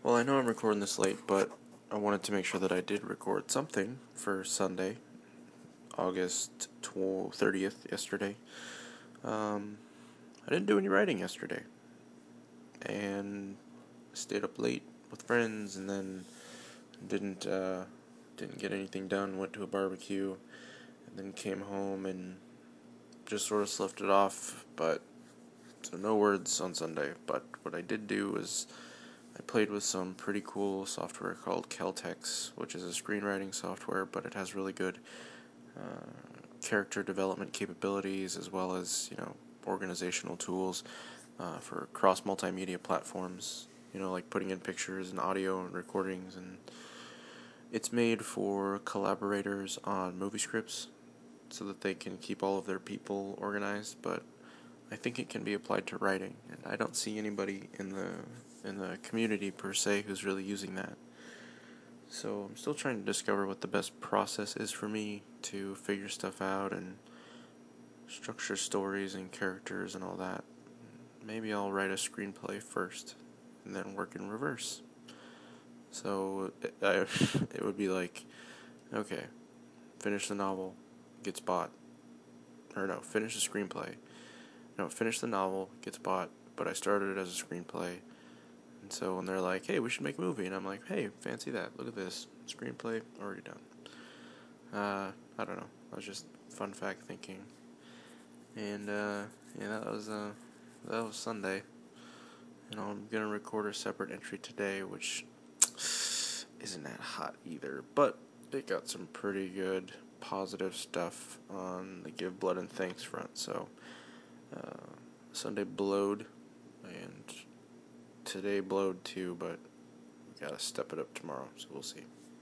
Well, I know I'm recording this late, but I wanted to make sure that I did record something for Sunday, August 30th, yesterday. I didn't do any writing yesterday, and stayed up late with friends, and then didn't didn't get anything done. Went to a barbecue, and then came home and just sort of sloughed it off. But so no words on Sunday. But what I did do was I played with some pretty cool software called Celtex, which is a screenwriting software, but it has really good character development capabilities as well as, organizational tools for cross multimedia platforms, like putting in pictures and audio and recordings. And it's made for collaborators on movie scripts so that they can keep all of their people organized, but I think it can be applied to writing, and I don't see anybody in the community per se who's really using that. So I'm still trying to discover what the best process is for me to figure stuff out and structure stories and characters and all that. Maybe I'll write a screenplay first and then work in reverse. So it would be like, okay, finish the novel, gets bought. Or no, finish the screenplay. No, finish the novel, gets bought, but I started it as a screenplay. And so when they're like, hey, we should make a movie, and I'm like, hey, fancy that, look at this, screenplay, already done. I don't know, I was just fun fact thinking. And, yeah, that was Sunday. I'm gonna record a separate entry today, which isn't that hot either, but it got some pretty good positive stuff on the Give Blood and Thanks front, so, Sunday blowed, and today blowed too, but we gotta step it up tomorrow, so we'll see.